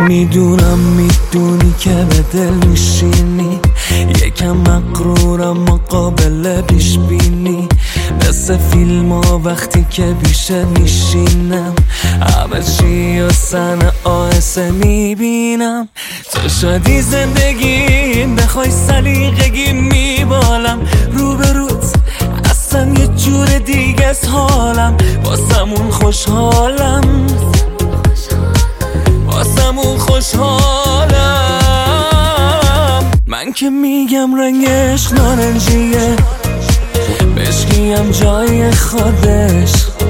میدونی که به دل میشینی، یکم مغرورم ما قابل پیش بینی، مثل فیلم ها وقتی که پیشه میشینم همه چی و سن آهسته میبینم. تو شدی زندگیم بخوای سلیقگی میبالم، روبروت اصلا یه جور دیگه است حالم، واسمون خوشحالم، واسمون خوشحالم. من که میگم رنگش نارنجیه، بشکیم جای خودش،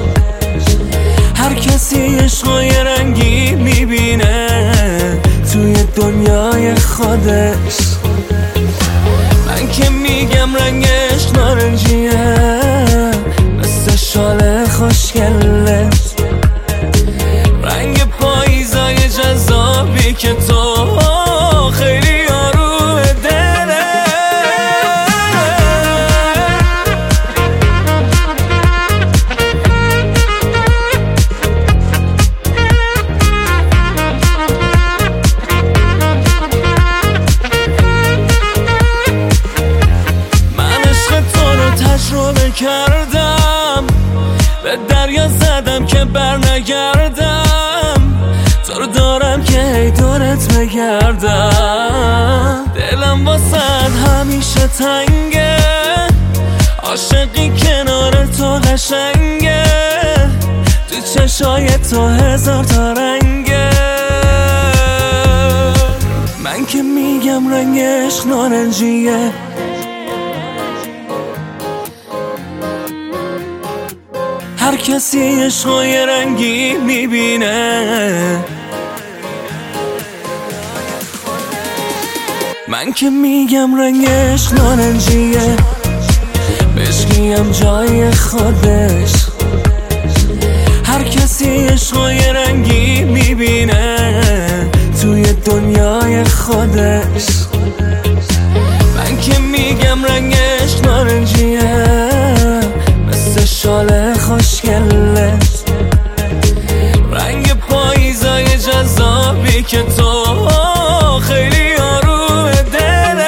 هر کسی عشقای رنگی میبینه توی دنیای خودش. من که میگم رنگش نارنجیه، مثل شال خوشگلش، رنگ پاییزای جذابی که تو خیلی آروم دله. من عشق تو رو تجربه کردم، به دریا زدم که بر نگردم، تو رو دارم که هی دورت بگردم. دلم واسد همیشه تنگه، عاشقی کنار تو قشنگه، تو چشای تو هزار تا رنگه. من که میگم رنگش نارنجیه، هر کسی عشقای رنگی میبینه. من که میگم رنگش نارنجیه، بشکیم جای خودش، هر کسی عشقای رنگی میبینه توی دنیای خودش. من که میگم رنگش نارنجیه، مثل شال خوشگلش، رنگ پاییزای جذابی که تو خیلی آروم دله.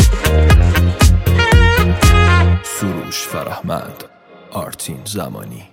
سروش فرهمند، آرتین زمانی.